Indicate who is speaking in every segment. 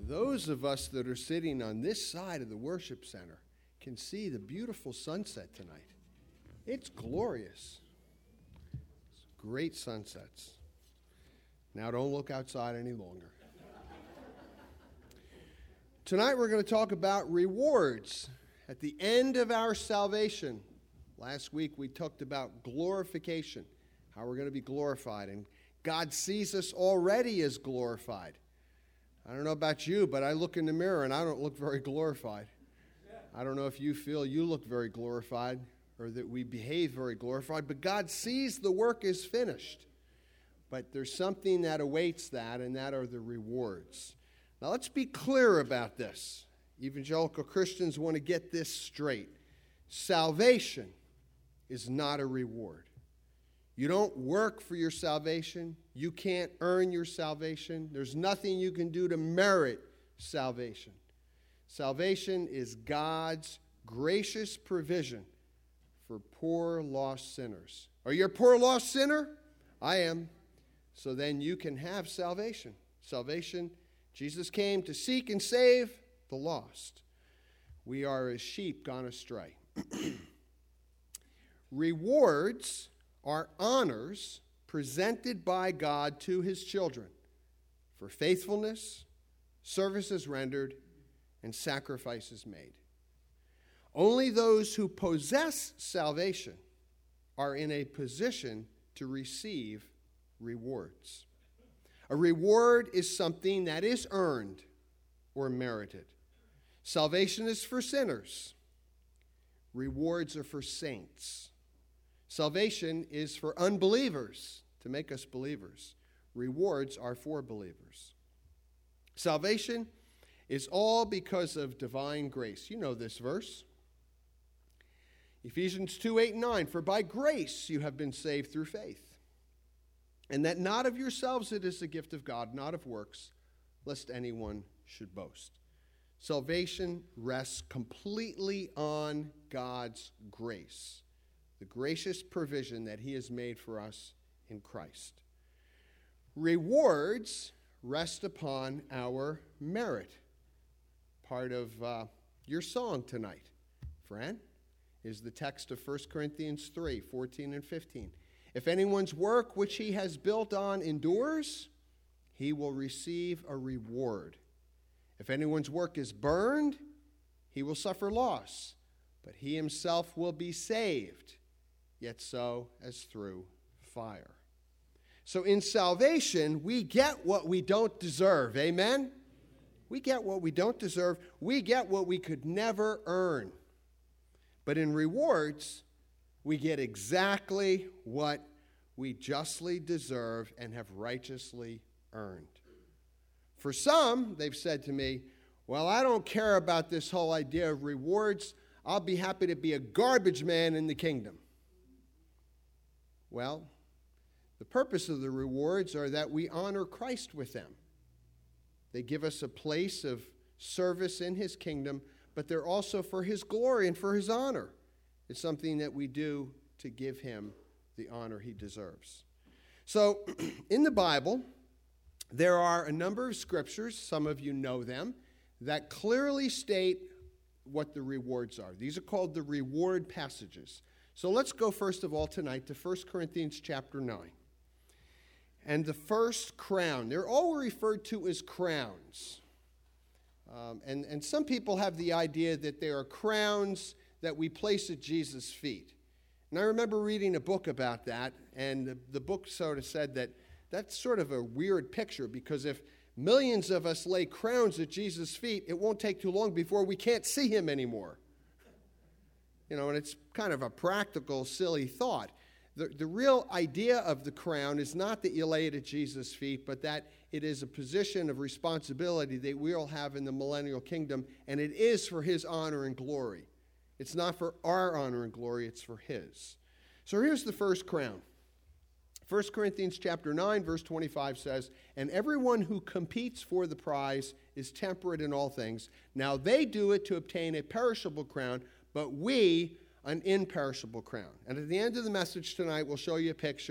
Speaker 1: Those of us that are sitting on this side of the worship center can see the beautiful sunset tonight. It's glorious. It's great sunsets. Now don't look outside any longer. Tonight we're going to talk about rewards at the end of our salvation. Last week we talked about glorification, how we're going to be glorified, and God sees us already as glorified. I don't know about you, but I look in the mirror and I don't look very glorified. I don't know if you feel you look very glorified or that we behave very glorified, but God sees the work is finished. But there's something that awaits that, and that are the rewards. Now let's be clear about this. Evangelical Christians want to get this straight. Salvation is not a reward. You don't work for your salvation. You can't earn your salvation. There's nothing you can do to merit salvation. Salvation is God's gracious provision for poor, lost sinners. Are you a poor, lost sinner? I am. So then you can have salvation. Salvation, Jesus came to seek and save the lost. We are as sheep gone astray. Rewards are honors presented by God to his children for faithfulness, services rendered, and sacrifices made. Only those who possess salvation are in a position to receive rewards. A reward is something that is earned or merited. Salvation is for sinners. Rewards are for saints. Salvation is for unbelievers to make us believers. Rewards are for believers. Salvation is all because of divine grace. You know this verse. Ephesians 2:8-9, for by grace you have been saved through faith, and that not of yourselves it is the gift of God, not of works, lest anyone should boast. Salvation rests completely on God's grace, the gracious provision that he has made for us in Christ. Rewards rest upon our merit. Part of your song tonight, Fran, is the text of 1 Corinthians 3:14 and 15. If anyone's work which he has built on endures, he will receive a reward. If anyone's work is burned, he will suffer loss, but he himself will be saved, yet so as through fire. So in salvation, we get what we don't deserve. Amen? We get what we don't deserve. We get what we could never earn. But in rewards, we get exactly what we justly deserve and have righteously earned. For some, they've said to me, well, I don't care about this whole idea of rewards. I'll be happy to be a garbage man in the kingdom. Well, the purpose of the rewards are that we honor Christ with them. They give us a place of service in his kingdom, but they're also for his glory and for his honor. It's something that we do to give him the honor he deserves. So, in the Bible, there are a number of scriptures, some of you know them, that clearly state what the rewards are. These are called the reward passages. So let's go first of all tonight to 1 Corinthians chapter 9. And the first crown, they're all referred to as crowns. And some people have the idea that they are crowns that we place at Jesus' feet. And I remember reading a book about that, and the book sort of said that that's sort of a weird picture, because if millions of us lay crowns at Jesus' feet, it won't take too long before we can't see him anymore. And it's kind of a practical, silly thought. The real idea of the crown is not that you lay it at Jesus' feet, but that it is a position of responsibility that we all have in the millennial kingdom, and it is for his honor and glory. It's not for our honor and glory, it's for his. So here's the first crown. 1 Corinthians chapter 9, verse 25 says, and everyone who competes for the prize is temperate in all things. Now they do it to obtain a perishable crown, but we an imperishable crown. And at the end of the message tonight, we'll show you a picture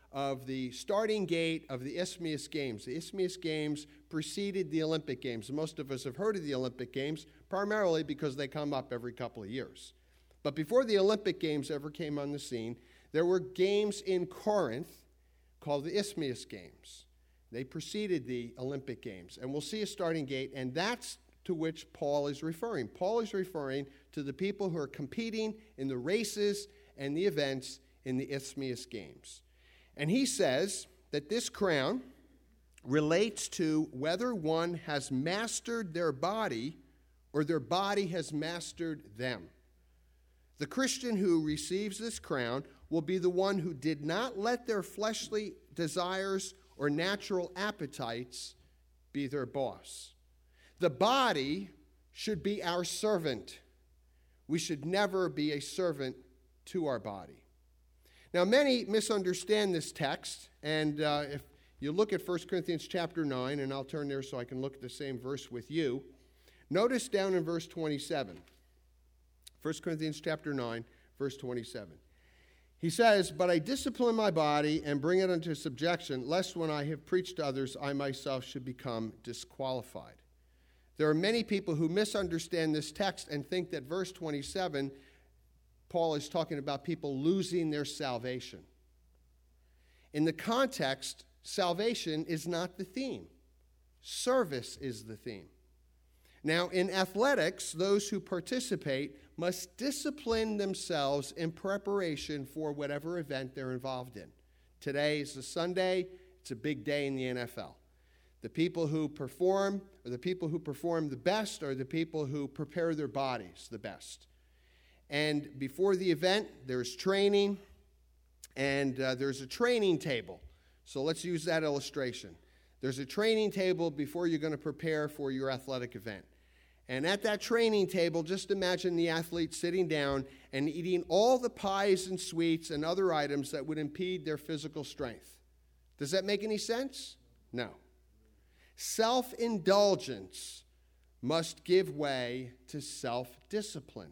Speaker 1: of the starting gate of the Isthmian Games. The Isthmian Games preceded the Olympic Games. Most of us have heard of the Olympic Games, primarily because they come up every couple of years. But before the Olympic Games ever came on the scene, there were games in Corinth called the Isthmian Games. They preceded the Olympic Games. And we'll see a starting gate, and that's to which Paul is referring. Paul is referring to the people who are competing in the races and the events in the Isthmian Games. And he says that this crown relates to whether one has mastered their body or their body has mastered them. The Christian who receives this crown will be the one who did not let their fleshly desires or natural appetites be their boss. The body should be our servant. We should never be a servant to our body. Now, many misunderstand this text, and if you look at 1 Corinthians chapter 9, and I'll turn there so I can look at the same verse with you, notice down in verse 27. 1 Corinthians chapter 9, verse 27. He says, "But I discipline my body and bring it unto subjection, lest when I have preached to others, I myself should become disqualified." There are many people who misunderstand this text and think that verse 27, Paul is talking about people losing their salvation. In the context, salvation is not the theme. Service is the theme. Now, in athletics, those who participate must discipline themselves in preparation for whatever event they're involved in. Today is a Sunday. It's a big day in the NFL. The people who perform, or the people who perform the best, are the people who prepare their bodies the best. And before the event, there's training, and there's a training table. So let's use that illustration. There's a training table before you're going to prepare for your athletic event. And at that training table, just imagine the athlete sitting down and eating all the pies and sweets and other items that would impede their physical strength. Does that make any sense? No. Self-indulgence must give way to self-discipline.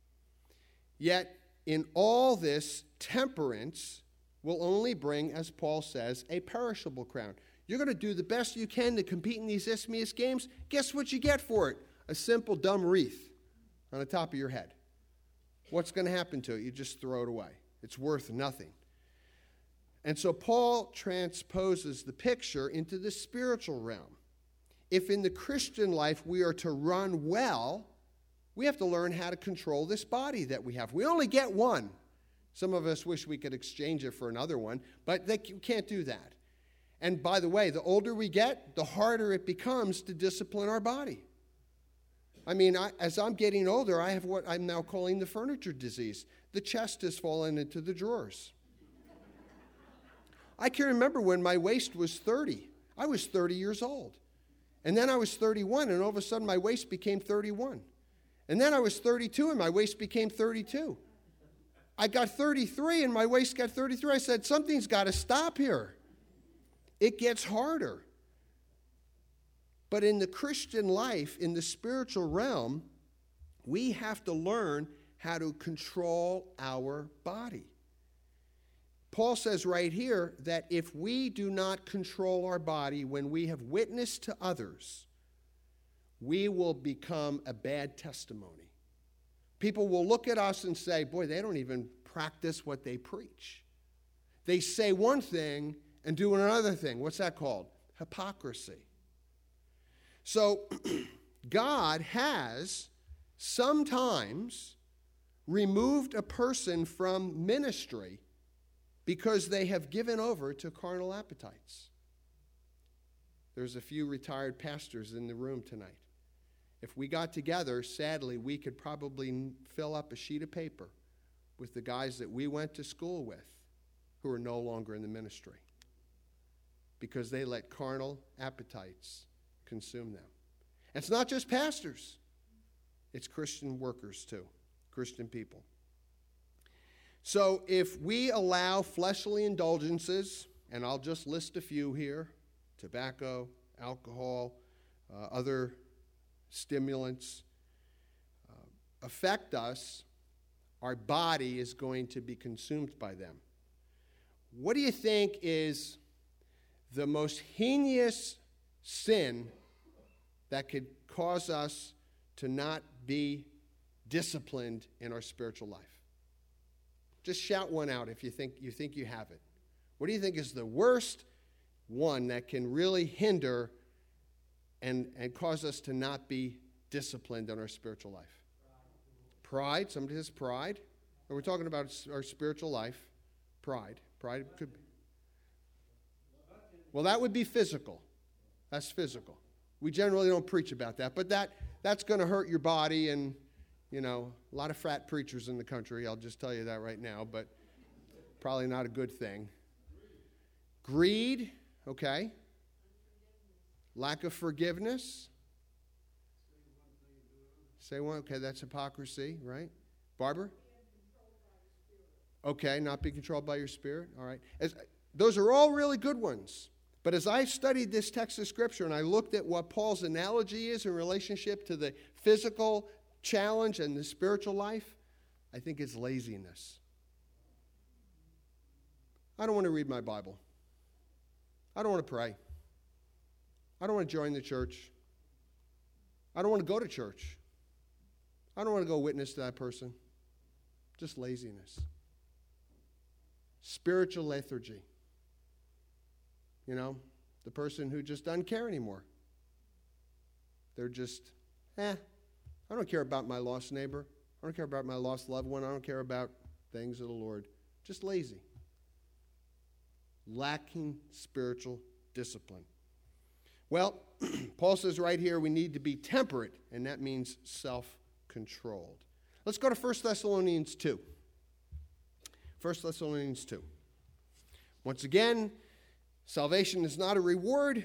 Speaker 1: Yet, in all this, temperance will only bring, as Paul says, a perishable crown. You're going to do the best you can to compete in these Isthmian Games. Guess what you get for it? A simple dumb wreath on the top of your head. What's going to happen to it? You just throw it away. It's worth nothing. And so Paul transposes the picture into the spiritual realm. If in the Christian life we are to run well, we have to learn how to control this body that we have. We only get one. Some of us wish we could exchange it for another one, but you can't do that. And by the way, the older we get, the harder it becomes to discipline our body. I mean, as I'm getting older, I have what I'm now calling the furniture disease. The chest has fallen into the drawers. I can remember when my waist was 30. I was 30 years old. And then I was 31, and all of a sudden my waist became 31. And then I was 32, and my waist became 32. I got 33, and my waist got 33. I said, something's got to stop here. It gets harder. But in the Christian life, in the spiritual realm, we have to learn how to control our body. Paul says right here that if we do not control our body when we have witnessed to others, we will become a bad testimony. People will look at us and say, boy, they don't even practice what they preach. They say one thing and do another thing. What's that called? Hypocrisy. So God has sometimes removed a person from ministry because they have given over to carnal appetites. There's a few retired pastors in the room tonight. If we got together, sadly, we could probably fill up a sheet of paper with the guys that we went to school with who are no longer in the ministry because they let carnal appetites consume them. And it's not just pastors. It's Christian workers too, Christian people. So if we allow fleshly indulgences, and I'll just list a few here, tobacco, alcohol, other stimulants, affect us, our body is going to be consumed by them. what do you think is the most heinous sin that could cause us to not be disciplined in our spiritual life? Just shout one out if you think you have it. What do you think is the worst one that can really hinder and cause us to not be disciplined in our spiritual life? Pride. Somebody says pride. And we're talking about our spiritual life. Pride. Pride could be. Well, that would be physical. That's physical. We generally don't preach about that, but that's going to hurt your body, and a lot of fat preachers in the country, I'll just tell you that right now, but probably not a good thing. Greed, okay. Lack of forgiveness. Say one, okay, that's hypocrisy, right? Barbara? Okay, not be controlled by your spirit, all right. Those are all really good ones. But as I studied this text of Scripture and I looked at what Paul's analogy is in relationship to the physical challenge and the spiritual life, I think it's laziness. I don't want to read my Bible. I don't want to pray. I don't want to join the church. I don't want to go to church. I don't want to go witness to that person. Just laziness. Spiritual lethargy. The person who just doesn't care anymore. They're just, I don't care about my lost neighbor. I don't care about my lost loved one. I don't care about things of the Lord. Just lazy. Lacking spiritual discipline. Well, Paul says right here we need to be temperate, and that means self-controlled. Let's go to 1 Thessalonians 2. 1 Thessalonians 2. Once again, salvation is not a reward.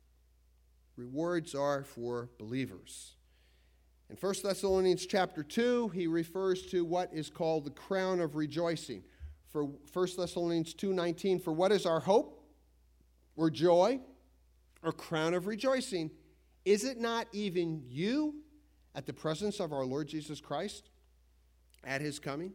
Speaker 1: Rewards are for believers. In 1 Thessalonians chapter 2, he refers to what is called the crown of rejoicing. For 1 Thessalonians 2:19, for what is our hope or joy or crown of rejoicing? Is it not even you at the presence of our Lord Jesus Christ at his coming?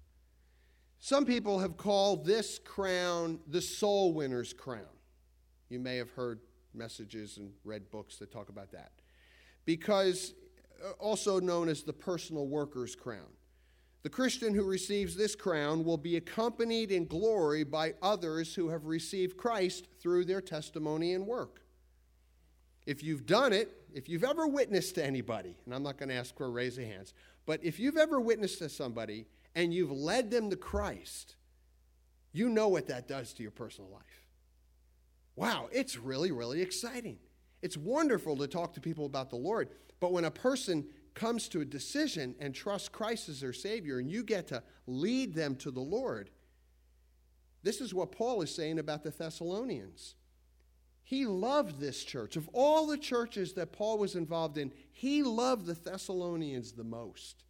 Speaker 1: Some people have called this crown the soul winner's crown. You may have heard messages and read books that talk about that. Because also known as the personal worker's crown. The Christian who receives this crown will be accompanied in glory by others who have received Christ through their testimony and work. If you've done it, if you've ever witnessed to anybody, and I'm not going to ask for a raise of hands, but if you've ever witnessed to somebody and you've led them to Christ, you know what that does to your personal life. Wow, it's really, really exciting. It's wonderful to talk to people about the Lord, but when a person comes to a decision and trusts Christ as their Savior and you get to lead them to the Lord, this is what Paul is saying about the Thessalonians. He loved this church. Of all the churches that Paul was involved in, he loved the Thessalonians the most.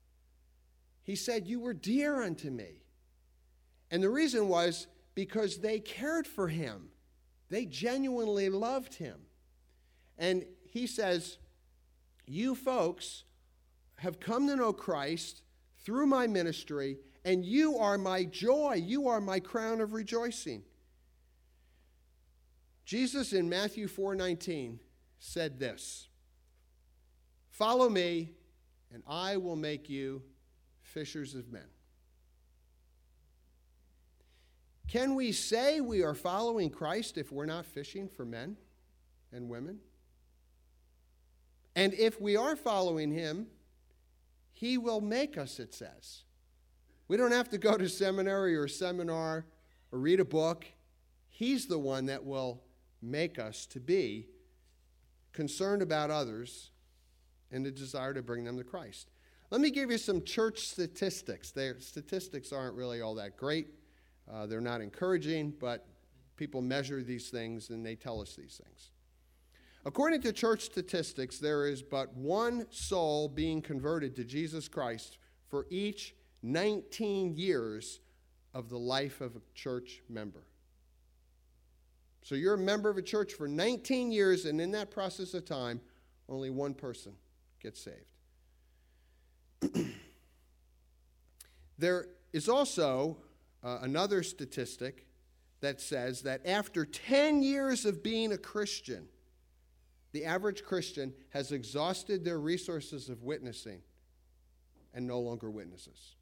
Speaker 1: He said, "You were dear unto me." And the reason was because they cared for him. They genuinely loved him. And he says, you folks have come to know Christ through my ministry, and you are my joy. You are my crown of rejoicing. Jesus in Matthew 4:19 said this, "Follow me, and I will make you fishers of men." Can we say we are following Christ if we're not fishing for men and women? And if we are following him, he will make us, it says. We don't have to go to seminary or seminar or read a book. He's the one that will make us to be concerned about others and the desire to bring them to Christ. Let me give you some church statistics. Their statistics aren't really all that great. They're not encouraging, but people measure these things and they tell us these things. According to church statistics, there is but one soul being converted to Jesus Christ for each 19 years of the life of a church member. So you're a member of a church for 19 years, and in that process of time, only one person gets saved. There is also another statistic that says that after 10 years of being a Christian, the average Christian has exhausted their resources of witnessing and no longer witnesses.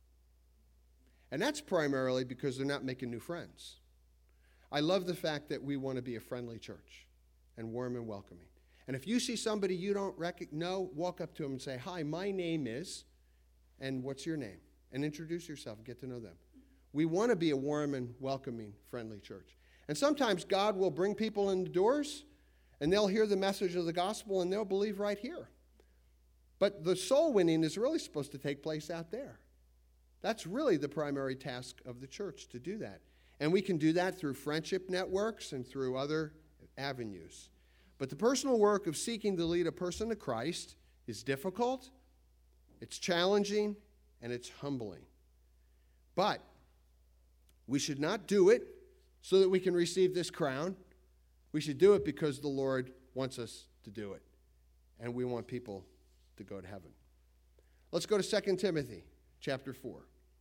Speaker 1: And that's primarily because they're not making new friends. I love the fact that we want to be a friendly church and warm and welcoming. And if you see somebody you don't know, walk up to them and say, "Hi, my name is," and what's your name? And introduce yourself and get to know them. We want to be a warm and welcoming, friendly church. And sometimes God will bring people in the doors, and they'll hear the message of the gospel, and they'll believe right here. But the soul winning is really supposed to take place out there. That's really the primary task of the church, to do that. And we can do that through friendship networks and through other avenues. But the personal work of seeking to lead a person to Christ is difficult, it's challenging, and it's humbling. But we should not do it so that we can receive this crown. We should do it because the Lord wants us to do it. And we want people to go to heaven. Let's go to 2 Timothy chapter 4.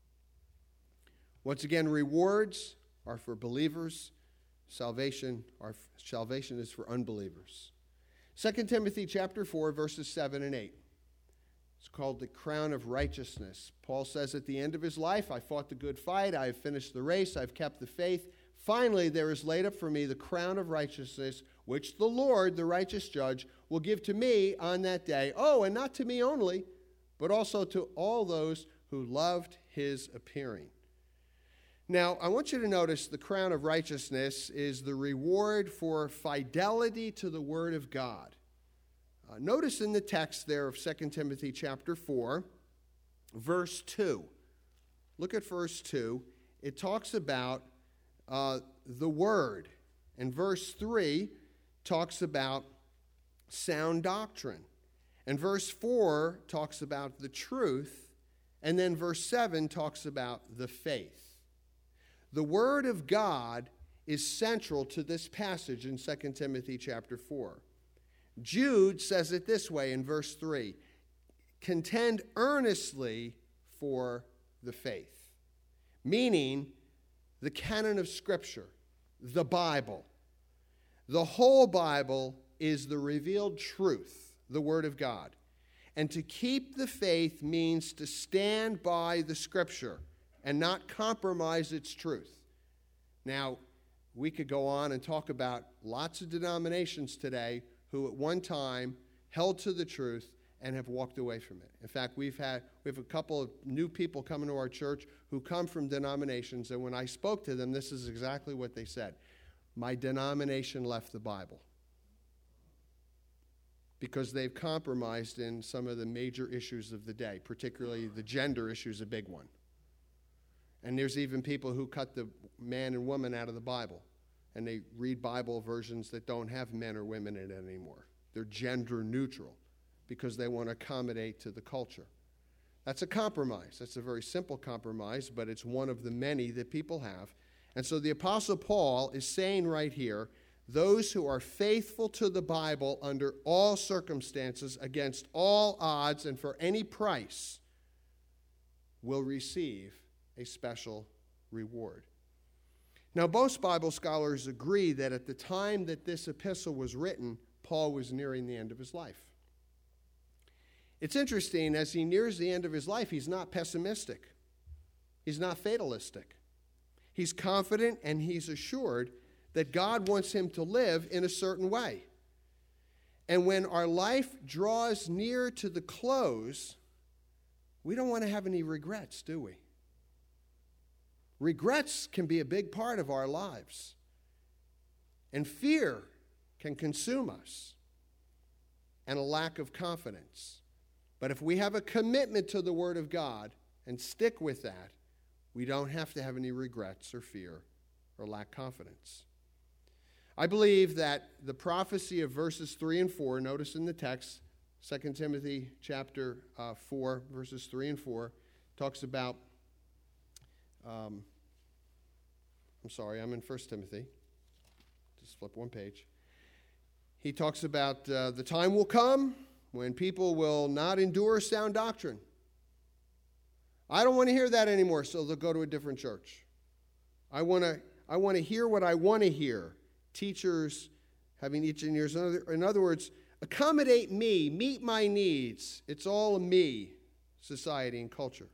Speaker 1: Once again, rewards are for believers. Salvation is for unbelievers. 2 Timothy chapter 4, verses 7 and 8. It's called the crown of righteousness. Paul says at the end of his life, "I fought the good fight, I have finished the race, I've kept the faith. Finally, there is laid up for me the crown of righteousness, which the Lord, the righteous judge, will give to me on that day. Oh, and not to me only, but also to all those who loved his appearing." Now, I want you to notice the crown of righteousness is the reward for fidelity to the word of God. Notice in the text there of 2 Timothy chapter 4, verse 2. Look at verse 2. It talks about the word. And verse 3 talks about sound doctrine. And verse 4 talks about the truth. And then verse 7 talks about the faith. The word of God is central to this passage in 2 Timothy chapter 4. Jude says it this way in verse 3, "Contend earnestly for the faith," meaning the canon of Scripture, the Bible. The whole Bible is the revealed truth, the Word of God. And to keep the faith means to stand by the Scripture and not compromise its truth. Now, we could go on and talk about lots of denominations today who at one time held to the truth and have walked away from it. In fact, we have a couple of new people coming to our church who come from denominations, and when I spoke to them, this is exactly what they said. "My denomination left the Bible," because they've compromised in some of the major issues of the day, particularly the gender issue is a big one. And there's even people who cut the man and woman out of the Bible, and they read Bible versions that don't have men or women in it anymore. They're gender neutral because they want to accommodate to the culture. That's a compromise. That's a very simple compromise, but it's one of the many that people have. And so the Apostle Paul is saying right here, those who are faithful to the Bible under all circumstances, against all odds, and for any price, will receive a special reward. Now, most Bible scholars agree that at the time that this epistle was written, Paul was nearing the end of his life. It's interesting, as he nears the end of his life, he's not pessimistic. He's not fatalistic. He's confident and he's assured that God wants him to live in a certain way. And when our life draws near to the close, we don't want to have any regrets, do we? Regrets can be a big part of our lives. And fear can consume us. And a lack of confidence. But if we have a commitment to the Word of God and stick with that, we don't have to have any regrets or fear or lack confidence. I believe that the prophecy of verses 3 and 4, notice in the text, 2 Timothy chapter 4, verses 3 and 4, talks about, I'm in 1 Timothy. Just flip one page. He talks about the time will come when people will not endure sound doctrine. I don't want to hear that anymore, so they'll go to a different church. I want I want to hear what I want to hear. Teachers having itching ears. In other words, accommodate me, meet my needs. It's all a me society and culture.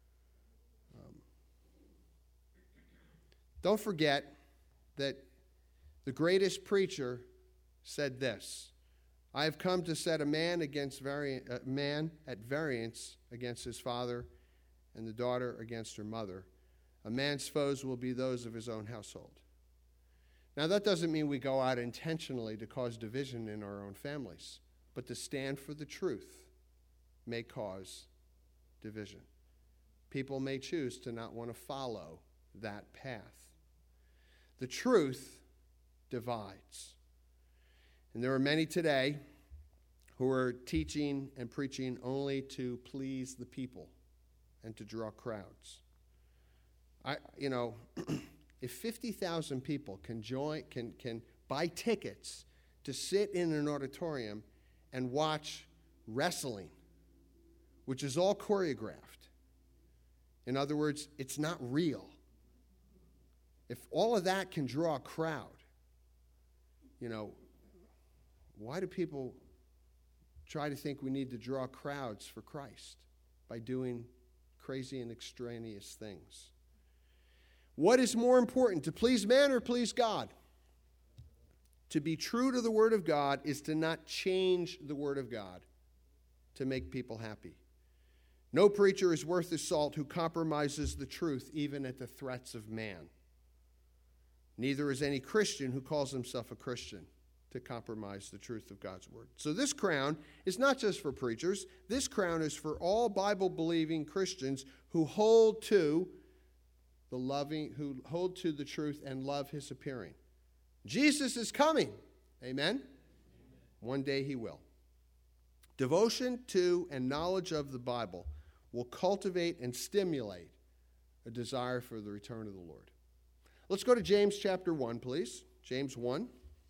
Speaker 1: Don't forget that the greatest preacher said this: I have come to set a man at variance against his father, and the daughter against her mother. A man's foes will be those of his own household. Now, that doesn't mean we go out intentionally to cause division in our own families, but to stand for the truth may cause division. People may choose to not want to follow that path. The truth divides. And there are many today who are teaching and preaching only to please the people and to draw crowds. If 50,000 people can buy tickets to sit in an auditorium and watch wrestling, which is all choreographed. In other words, it's not real. If all of that can draw a crowd, why do people try to think we need to draw crowds for Christ by doing crazy and extraneous things? What is more important, to please man or please God? To be true to the Word of God is to not change the Word of God to make people happy. No preacher is worth his salt who compromises the truth even at the threats of man. Neither is any Christian who calls himself a Christian to compromise the truth of God's Word. So this crown is not just for preachers. This crown is for all Bible-believing Christians who hold to the truth and love his appearing. Jesus is coming. Amen? One day he will. Devotion to and knowledge of the Bible will cultivate and stimulate a desire for the return of the Lord. Let's go to James chapter 1, please. James 1.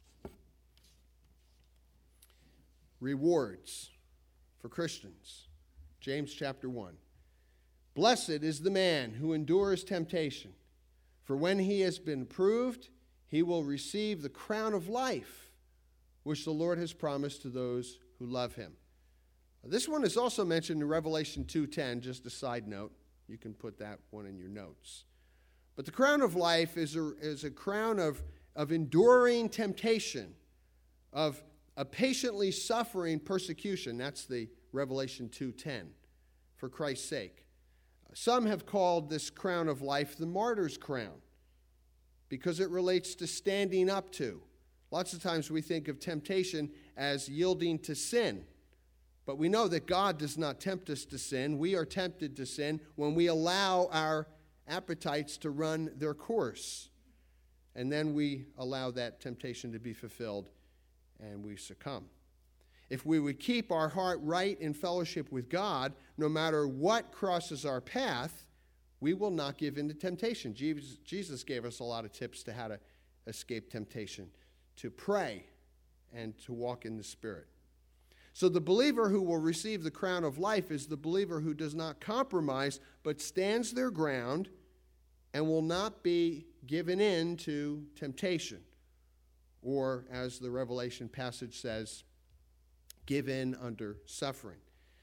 Speaker 1: Rewards for Christians. James chapter 1. Blessed is the man who endures temptation, for when he has been proved, he will receive the crown of life, which the Lord has promised to those who love him. This one is also mentioned in Revelation 2:10, just a side note. You can put that one in your notes. But the crown of life is a crown of enduring temptation, of a patiently suffering persecution. That's the Revelation 2:10, for Christ's sake. Some have called this crown of life the martyr's crown because it relates to standing up to. Lots of times we think of temptation as yielding to sin. But we know that God does not tempt us to sin. We are tempted to sin when we allow our appetites to run their course. And then we allow that temptation to be fulfilled and we succumb. If we would keep our heart right in fellowship with God, no matter what crosses our path, we will not give in to temptation. Jesus gave us a lot of tips to how to escape temptation, to pray and to walk in the Spirit. So the believer who will receive the crown of life is the believer who does not compromise, but stands their ground and will not be given in to temptation. Or, as the Revelation passage says, give in under suffering.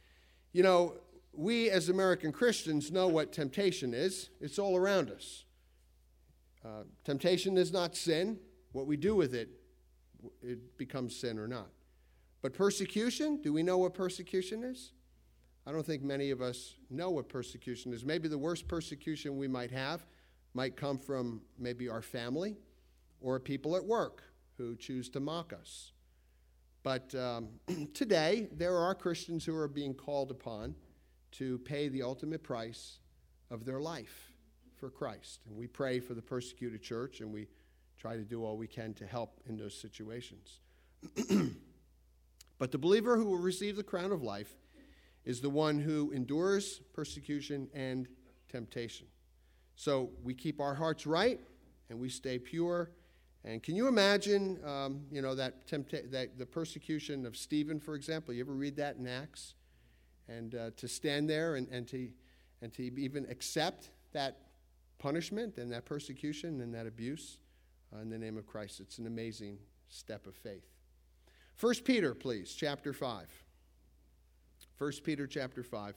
Speaker 1: We as American Christians know what temptation is. It's all around us. Temptation is not sin. What we do with it, it becomes sin or not. But persecution, do we know what persecution is? I don't think many of us know what persecution is. Maybe the worst persecution we might have might come from maybe our family or people at work who choose to mock us. But today, there are Christians who are being called upon to pay the ultimate price of their life for Christ. And we pray for the persecuted church, and we try to do all we can to help in those situations. But the believer who will receive the crown of life is the one who endures persecution and temptation. So we keep our hearts right, and we stay pure. And can you imagine, that the persecution of Stephen, for example? You ever read that in Acts? And to stand there and to even accept that punishment and that persecution and that abuse in the name of Christ. It's an amazing step of faith. 1 Peter, please, chapter 5. 1 Peter chapter 5.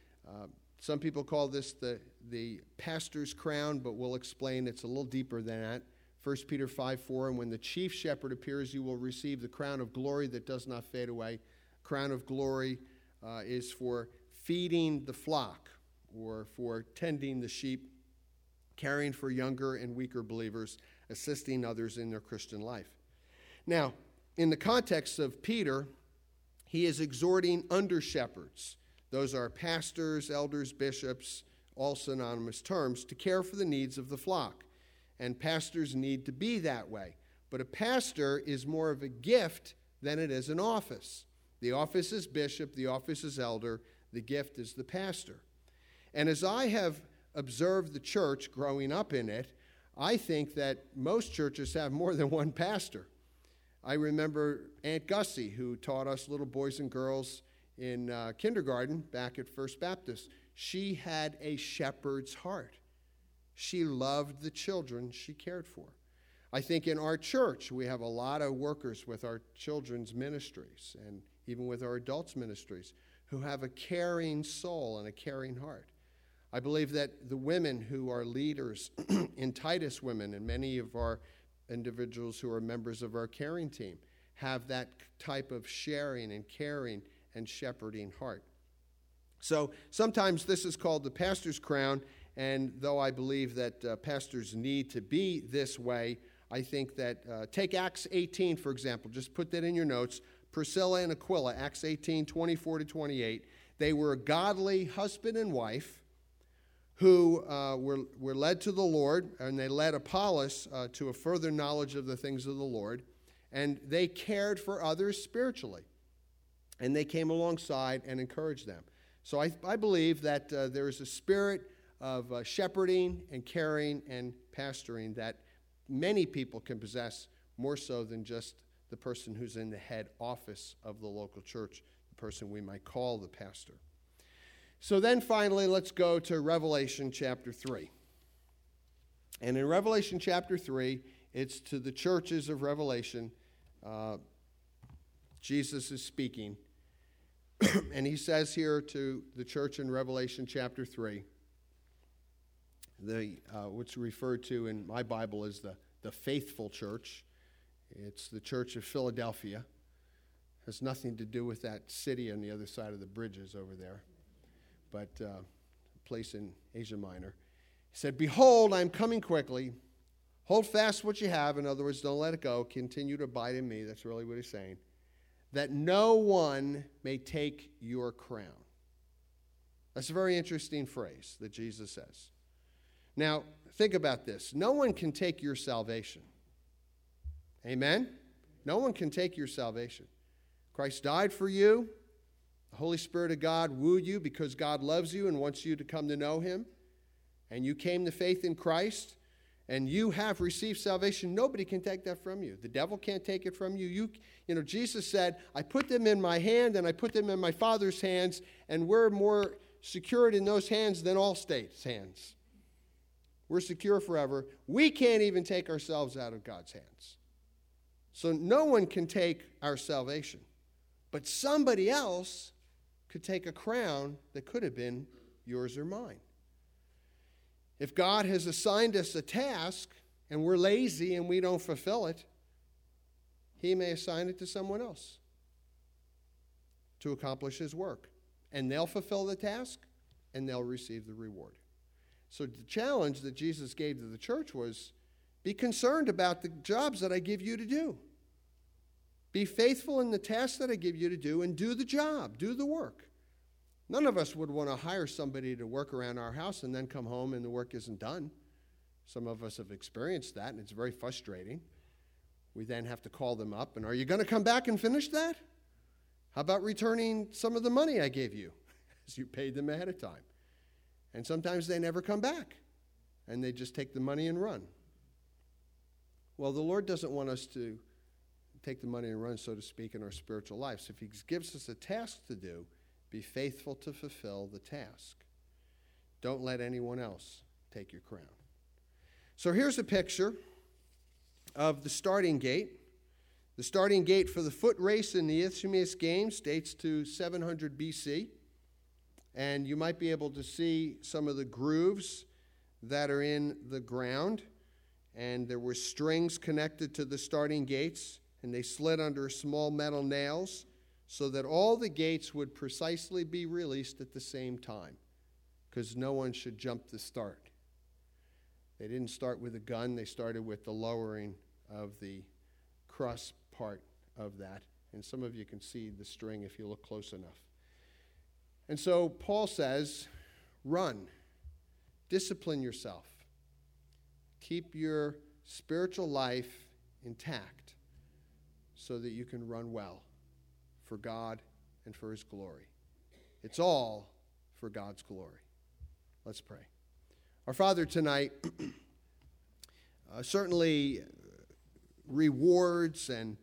Speaker 1: Some people call this the pastor's crown, but we'll explain it's a little deeper than that. 1 Peter 5:4, and when the chief shepherd appears, you will receive the crown of glory that does not fade away. Crown of glory is for feeding the flock or for tending the sheep, caring for younger and weaker believers, assisting others in their Christian life. Now, in the context of Peter, he is exhorting under-shepherds. Those are pastors, elders, bishops, all synonymous terms, to care for the needs of the flock. And pastors need to be that way. But a pastor is more of a gift than it is an office. The office is bishop, the office is elder, the gift is the pastor. And as I have observed the church growing up in it, I think that most churches have more than one pastor. I remember Aunt Gussie, who taught us little boys and girls in kindergarten back at First Baptist. She had a shepherd's heart. She loved the children she cared for. I think in our church we have a lot of workers with our children's ministries and even with our adults' ministries who have a caring soul and a caring heart. I believe that the women who are leaders in Titus Women and many of our individuals who are members of our caring team have that type of sharing and caring and shepherding heart. So sometimes this is called the pastor's crown, and though I believe that pastors need to be this way, I think that, take Acts 18, for example. Just put that in your notes. Priscilla and Aquila, Acts 18, 24 to 28. They were a godly husband and wife who were led to the Lord, and they led Apollos to a further knowledge of the things of the Lord, and they cared for others spiritually. And they came alongside and encouraged them. So I believe that there is a spirit of shepherding and caring and pastoring that many people can possess, more so than just the person who's in the head office of the local church, the person we might call the pastor. So then finally, let's go to Revelation chapter 3. And in Revelation chapter 3, it's to the churches of Revelation. Jesus is speaking. And he says here to the church in Revelation chapter 3, what's referred to in my Bible as the faithful church. It's the church of Philadelphia. Has nothing to do with that city on the other side of the bridges over there, but a place in Asia Minor. He said, "Behold, I am coming quickly. Hold fast what you have." In other words, don't let it go. Continue to abide in me. That's really what he's saying. "That no one may take your crown." That's a very interesting phrase that Jesus says. Now, think about this. No one can take your salvation. Amen? No one can take your salvation. Christ died for you. The Holy Spirit of God wooed you because God loves you and wants you to come to know him. And you came to faith in Christ, and you have received salvation. Nobody can take that from you. The devil can't take it from you. You know, Jesus said, "I put them in my hand and I put them in my Father's hands, and we're more secured in those hands than all states' hands. We're secure forever." We can't even take ourselves out of God's hands. So no one can take our salvation. But somebody else could take a crown that could have been yours or mine. If God has assigned us a task and we're lazy and we don't fulfill it, he may assign it to someone else to accomplish his work. And they'll fulfill the task and they'll receive the reward. So the challenge that Jesus gave to the church was, be concerned about the jobs that I give you to do. Be faithful in the tasks that I give you to do and do the job, do the work. None of us would want to hire somebody to work around our house and then come home and the work isn't done. Some of us have experienced that, and it's very frustrating. We then have to call them up, and are you going to come back and finish that? How about returning some of the money I gave you as you paid them ahead of time? And sometimes they never come back, and they just take the money and run. Well, the Lord doesn't want us to take the money and run, so to speak, in our spiritual lives. If he gives us a task to do, be faithful to fulfill the task. Don't let anyone else take your crown. So here's a picture of the starting gate. The starting gate for the foot race in the Isthmian Games dates to 700 BC. And you might be able to see some of the grooves that are in the ground. And there were strings connected to the starting gates, and they slid under small metal nails so that all the gates would precisely be released at the same time, because no one should jump the start. They didn't start with a gun. They started with the lowering of the cross part of that. And some of you can see the string if you look close enough. And so Paul says, run, discipline yourself, keep your spiritual life intact so that you can run well for God and for his glory. It's all for God's glory. Let's pray. Our Father, tonight, certainly rewards and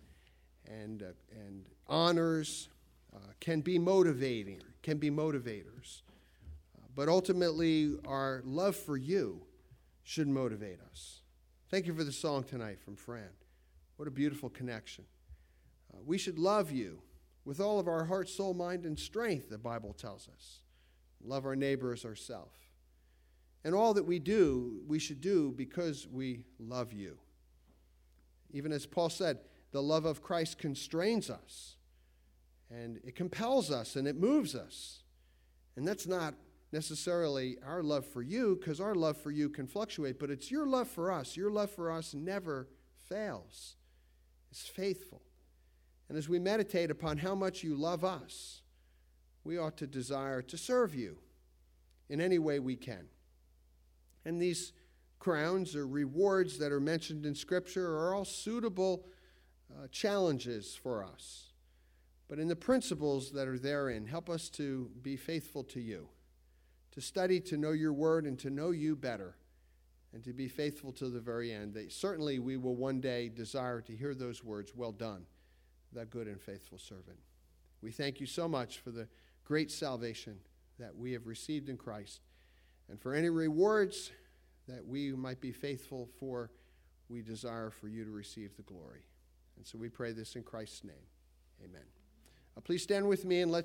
Speaker 1: honors can be motivating, can be motivators. But ultimately, our love for you should motivate us. Thank you for the song tonight from Fran. What a beautiful connection. We should love you with all of our heart, soul, mind, and strength, the Bible tells us. Love our neighbor as ourselves. And all that we do, we should do because we love you. Even as Paul said, the love of Christ constrains us, and it compels us, and it moves us. And that's not necessarily our love for you, because our love for you can fluctuate, but it's your love for us. Your love for us never fails. It's faithful. And as we meditate upon how much you love us, we ought to desire to serve you in any way we can. And these crowns or rewards that are mentioned in Scripture are all suitable challenges for us. But in the principles that are therein, help us to be faithful to you, to study, to know your word, and to know you better, and to be faithful to the very end. Certainly we will one day desire to hear those words, well done, thou good and faithful servant. We thank you so much for the great salvation that we have received in Christ. And for any rewards that we might be faithful for, we desire for you to receive the glory. And so we pray this in Christ's name. Amen. Please stand with me and let's